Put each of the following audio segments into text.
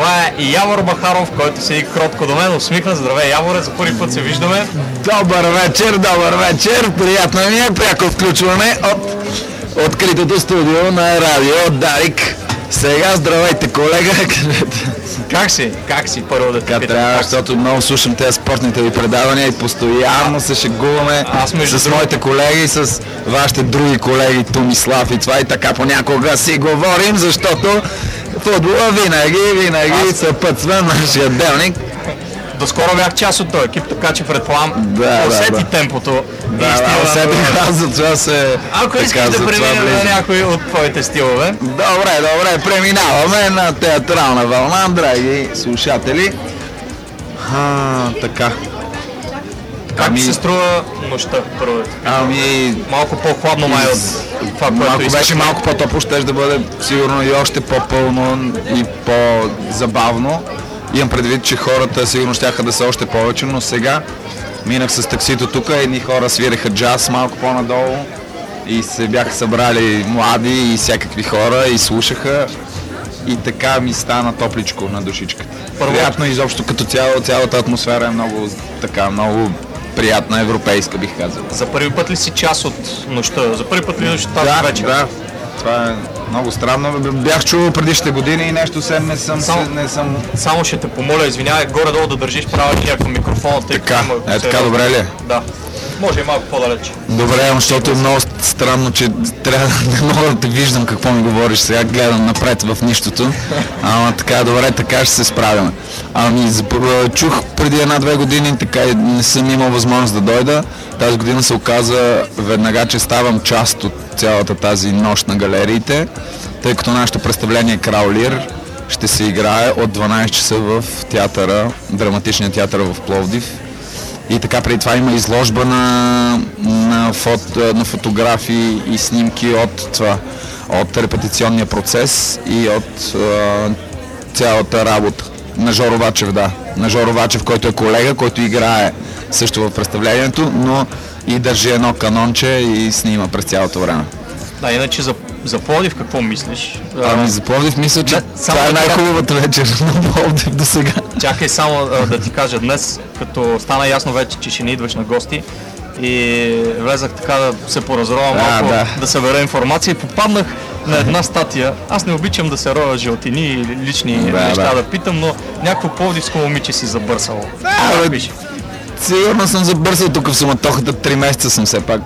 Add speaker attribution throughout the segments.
Speaker 1: Това е и Явор Бахаров, който седи кротко до мен. Усмихна. Здравей, Яворе, за първи път се виждаме.
Speaker 2: Добър вечер. Приятно ми е пряко включване от откритото студио на радио Дарик. Сега здравейте, колега.
Speaker 1: Как си първо да те питам?
Speaker 2: Трябва, защото много слушам тези спортните ви предавания и постоянно се шегуваме с моите колеги, с вашите други колеги, Томислав и това, и така понякога си говорим, защото футбола винаги съпътства нашия делник.
Speaker 1: Доскоро бях част от този екип, така че предполагам, усети темпото.
Speaker 2: Усетих аз, за това се...
Speaker 1: Ако искаш да преминем на някой от твоите стилове.
Speaker 2: Добре, преминаваме на театрална вълна, драги слушатели. Така.
Speaker 1: Как се струва нощта, първо? Малко по-хладно май от това, което искаш.
Speaker 2: Беше малко по-топло, ще да бъде сигурно и още по-пълно и по-забавно. Имам предвид, че хората сигурно щяха да са още повече, но сега минах с таксито тук, едни хора свиреха джаз малко по-надолу и се бяха събрали млади и всякакви хора и слушаха и така ми стана топличко на душичката. Приятно изобщо като цялата атмосфера е много приятна, европейска, бих казал.
Speaker 1: За първи път ли си част от нощта? За първи път ли нощта тази вечер?
Speaker 2: Да. Това е много странно. Бях чувал предишните години и нещо не съм...
Speaker 1: Само ще те помоля, извинявай, горе-долу да държиш правилния към микрофона, тъй като...
Speaker 2: Така добре ли?
Speaker 1: Да. Може и малко по-далеч.
Speaker 2: Добре, защото е много странно, че трябва да мога да те виждам какво ми говориш сега, гледам напред в нищото. Ама така, добре, така ще се справяме. Чух преди 1-2 години, така не съм имал възможност да дойда. Тази година се оказа веднага, че ставам част от цялата тази нощ на галериите, тъй като нашето представление Крал Лир ще се играе от 12 часа в драматичния театър в Пловдив. И така преди това има изложба на фотографии и снимки от репетиционния процес и от цялата работа. На Жоро Вачев, На Жоро Вачев, който е колега, който играе също в представлението, но и държи едно канонче и снима през цялото време.
Speaker 1: Да, иначе за Пловдив какво мислиш?
Speaker 2: За Пловдив мисля, че това е най-хубавата вечер на Пловдив до сега.
Speaker 1: Чакай само да ти кажа днес, като стана ясно вече, че ще не идваш на гости и влезах така да се поразровам малко, да събера информация и попаднах на една статия. Аз не обичам да се роя жълтини и лични неща да питам, но някакво пловдивско момиче си забърсало.
Speaker 2: Сигурно съм забърсал тук в суматохата, 3 месеца съм все пак.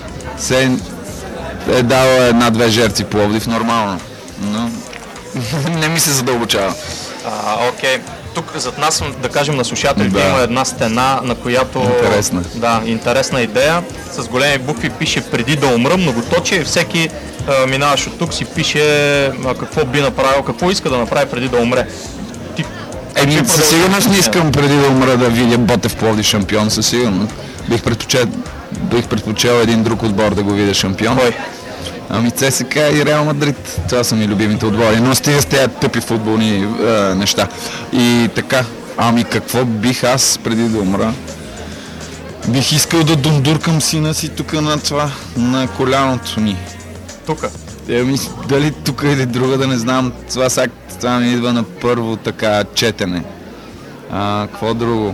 Speaker 2: Е дал 1-2 жертви Пловдив, нормално, но не ми се задълбочава.
Speaker 1: Окей. Тук зад нас, да кажем на слушателите, има една стена, на която... Интересна идея. С големи букви пише "Преди да умра", многоточие, всеки минаваш от тук си пише какво би направил, какво иска да направи преди да умре.
Speaker 2: Със сигурност не искам преди да умра да видя Ботев Пловдив шампион, със сигурност. Бих предпочел един друг отбор да го видя шампион.
Speaker 1: Кой?
Speaker 2: ЦСКА и Реал Мадрид. Това са ми любимите отбори. Но стига с тези тъпи футболни неща. И така, какво бих аз преди да умра? Бих искал да дундуркам сина си тук на коляното ни.
Speaker 1: Тук?
Speaker 2: Дали тук или друга, да не знам. Това ми идва на първо така четене. Какво друго?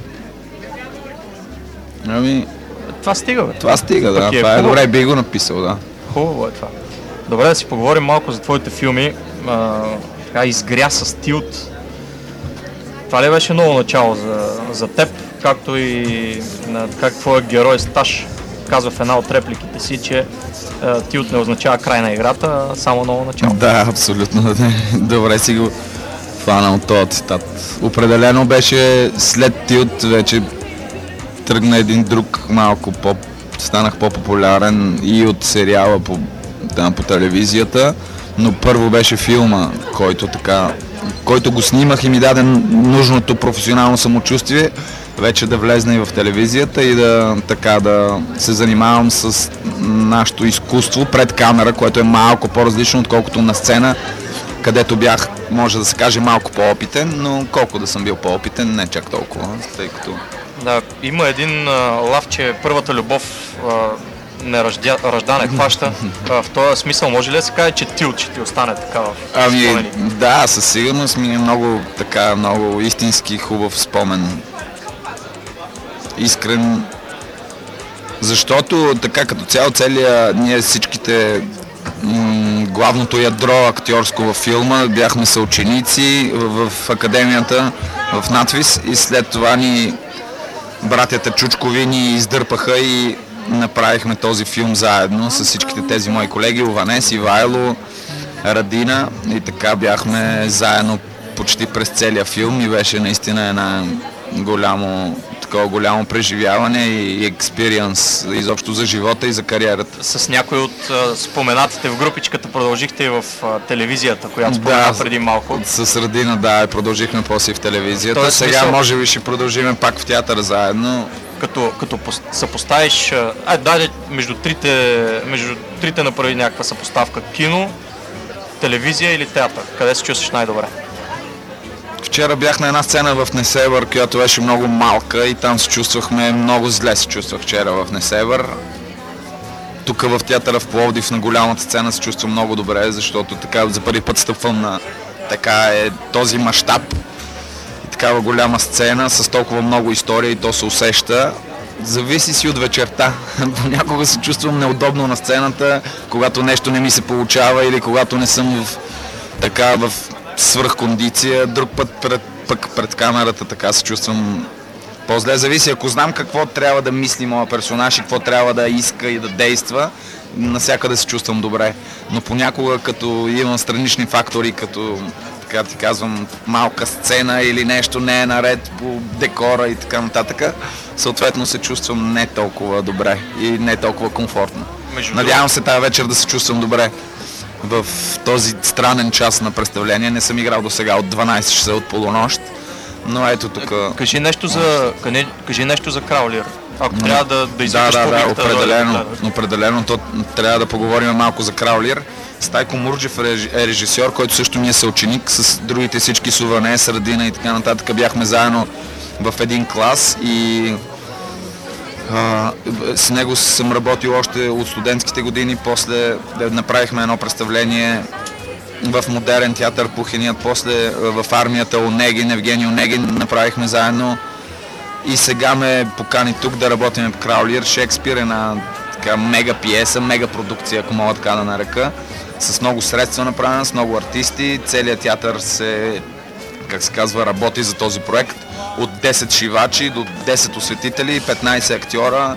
Speaker 1: Това стига, бе.
Speaker 2: Това стига, това е добре, би го написал, да.
Speaker 1: Хубаво е това. Добре, да си поговорим малко за твоите филми. Изгря с Тилт. Това ли беше ново начало за теб, както и как твоят герой Сташ казва в една от репликите си, че Тилт не означава край на играта, а само ново начало.
Speaker 2: Да, абсолютно. Добре си го фанал този цитат. Определено беше след Тилт вече тръгна един друг малко станах по-популярен и от сериала по телевизията, но първо беше филма, който го снимах и ми даде нужното професионално самочувствие, вече да влезна и в телевизията и да се занимавам с нашето изкуство пред камера, което е малко по-различно, отколкото на сцена, където бях, може да се каже, малко по-опитен, но колко да съм бил по-опитен, не чак толкова, тъй като...
Speaker 1: Да, има един лав, че първата любов рождане хваща. В този смисъл може ли да се каже, че Тилт ще ти остане така в спомени?
Speaker 2: Да, със сигурност ми е много истински хубав спомен. Искрен. Защото така като цяло ние всичките главното ядро актьорско във филма бяхме съученици в академията в надвис и след това братята Чучкови ни издърпаха и направихме този филм заедно с всичките тези мои колеги, Ованес, Ивайло, Радина и така бяхме заедно почти през целия филм и беше наистина една голямо преживяване и експириенс изобщо за живота и за кариерата.
Speaker 1: С някой от споменатите в групичката продължихте и в телевизията, която спомена преди малко.
Speaker 2: С Радина, да, продължихме после в телевизията.
Speaker 1: Тоест,
Speaker 2: сега може би ще продължим пак в театъра заедно.
Speaker 1: Като съпоставиш, между трите направи някаква съпоставка: кино, телевизия или театър? Къде се чувстваш най-добре?
Speaker 2: Вчера бях на една сцена в Несебър, която беше много малка и там много зле се чувствах вчера в Несебър. Тук в театъра в Пловдив на голямата сцена се чувствам много добре, защото така за първи път стъпвам на този мащаб и такава голяма сцена с толкова много история и то се усеща. Зависи си от вечерта. Понякога се чувствам неудобно на сцената, когато нещо не ми се получава или когато не съм в свръхкондиция. Друг път пред камерата така се чувствам по-зле. Зависи, ако знам какво трябва да мисли моя персонаж и какво трябва да иска и да действа, насякъде се чувствам добре. Но понякога, като имам странични фактори, като така ти казвам, малка сцена или нещо не е наред по декора и така нататък, съответно се чувствам не толкова добре и не толкова комфортно. Надявам се тази вечер да се чувствам добре в този странен час на представление. Не съм играл до сега от 12 часа от полунощ, но ето тук...
Speaker 1: Кажи нещо за Краулер. Ако трябва да извикаш публиката...
Speaker 2: Определено. Трябва да поговорим малко за Краулер. Стайко Мурджев е режисьор, който също ми е съученик с другите всички с Ованес, Радина и така нататък. Бяхме заедно в един клас и с него съм работил още от студентските години. После направихме едно представление в Модерен театър Пухеният, после в армията Онегин, Евгений Онегин направихме заедно и сега ме покани тук да работим в Краулер. Шекспир е една мега пиеса, мега продукция, ако мога така да нарека, с много средства направена, с много артисти. Целият театър работи за този проект. От 10 шивачи до 10 осветители, 15 актьора,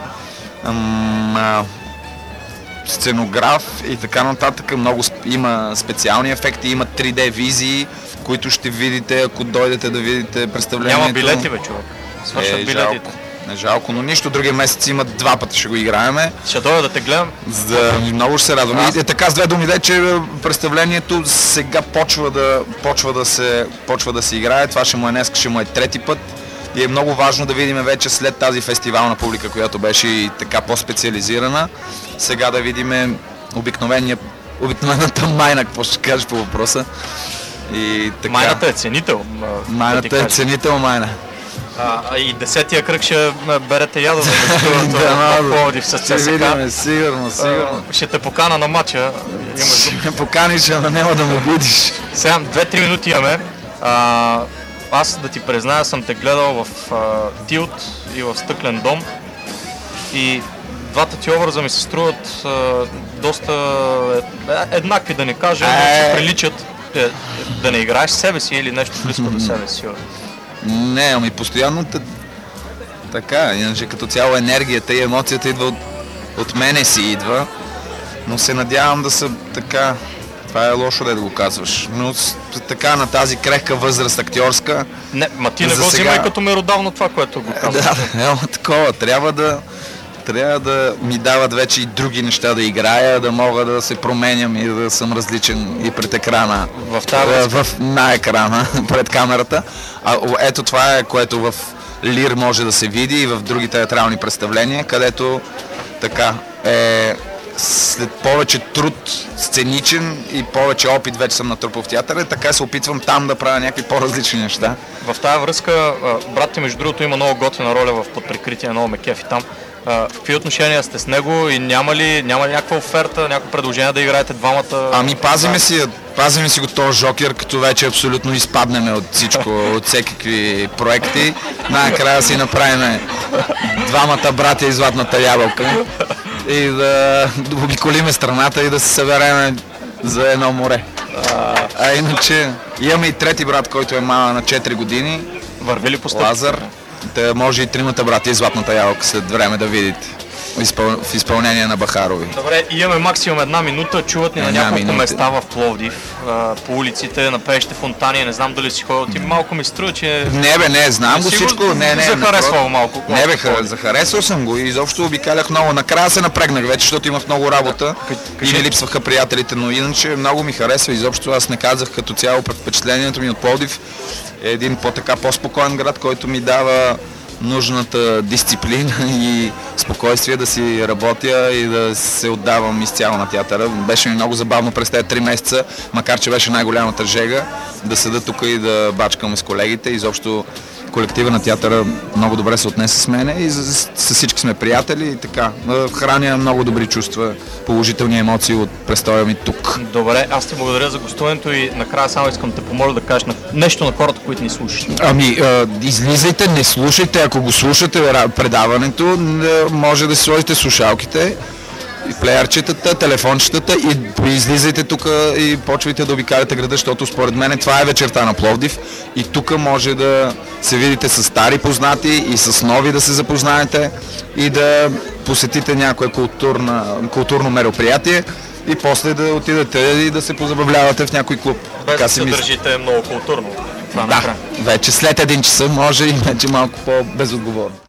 Speaker 2: сценограф и така нататък. Много има специални ефекти, има 3D визии, които ще видите, ако дойдете да видите представлението.
Speaker 1: Няма билети, бе, човек. Свършат билетите.
Speaker 2: Жалко, но нищо. Другия месец има 2 пъти ще го играеме.
Speaker 1: Ще дойда да те гледам.
Speaker 2: Много ще се радвам. И така с две думи, че представлението сега почва да се играе. Това ще му е трети път. И е много важно да видим вече след тази фестивална публика, която беше и така по-специализирана. Сега да видим обикновената майна, какво ще кажеш по въпроса. И така.
Speaker 1: Майната е ценител.
Speaker 2: Майната е ценител, майна.
Speaker 1: И 10-тия кръг ще берете яда за Пловдив с ЦСКА.
Speaker 2: Ще видим, сигурно.
Speaker 1: Ще те покана на матча.
Speaker 2: Ще поканиш, но няма да ме видиш.
Speaker 1: Сега 2-3 минути имаме. Аз да ти призная, съм те гледал в Тилт и в Стъклен дом. И двата ти образа ми се струват доста еднакви, да не кажа, но се приличат. Да не играеш себе си или нещо близко до себе си.
Speaker 2: Не, ами постоянно така, иначе като цяло енергията и емоцията идва от мене си идва, но се надявам да са така, това е лошо да го казваш, но така на тази крехка възраст актьорска.
Speaker 1: Не, ти не го взимай като меродавно това, което го казваш.
Speaker 2: Да, такова, трябва да ми дават вече и други неща да играя, да мога да се променям и да съм различен и пред екрана, на екрана, пред камерата. Ето това е, което в Лир може да се види и в други театрални представления, където така е след повече труд сценичен и повече опит вече съм натрупал в театъра, така се опитвам там да правя някакви по-различни неща.
Speaker 1: В тази връзка, брат ти между другото има много готина роля в Под прикритие, много ме кефи там. В какви отношения сте с него и няма ли някаква оферта, някакво предложение да играете двамата?
Speaker 2: Ами пазиме си го този жокер, като вече абсолютно изпаднеме от всичко, от всекакви проекти. Накрая си направим двамата братя и златната ябълка и да обиколиме страната и да се събереме за едно море. А иначе имаме и трети брат, който е мала на 4 години.
Speaker 1: Върви ли по стъпките?
Speaker 2: Лазар. Да може и тримата брати и златната ябълка след време да видите в изпълнение на Бахарови.
Speaker 1: Добре, имаме максимум една минута, чуват ни на няколко места в Пловдив, по улиците, на пеещите фонтани, не знам дали си ходил, ти малко ми струва, че...
Speaker 2: Не, знам го всичко,
Speaker 1: Захаресвал малко.
Speaker 2: Захаресвал съм го и изобщо обикалях много, накрая се напрегнах вече, защото имах много работа и ми липсваха приятелите, но иначе много ми харесва, изобщо аз не казах като цяло впечатлението ми от Пловдив е един по-спокоен град, който ми дава нужната дисциплина и спокойствие да си работя и да се отдавам изцяло на театъра. Беше ми много забавно през тези 3 месеца, макар че беше най-голямата жега, да седа тук и да бачкаме с колегите. Изобщо колектива на театъра много добре се отнесе с мене и с всички сме приятели и така. Храня много добри чувства, положителни емоции от престоя ми тук.
Speaker 1: Добре, аз ти благодаря за гостуването и накрая само искам да те помоля да кажеш нещо на хората, които ни слушат.
Speaker 2: Ами, излизайте, не слушайте, ако го слушате предаването, може да си сложите слушалките, плеерчетата, телефончетата и излизайте тук и почвайте да обикаляте града, защото според мен това е вечерта на Пловдив и тук може да се видите с стари познати и с нови да се запознаете и да посетите някое културно мероприятие и после да отидете и да се позабавлявате в някой клуб.
Speaker 1: Без да се държите много културно.
Speaker 2: Да, вече след 1 часа може и вече малко по-безотговорно.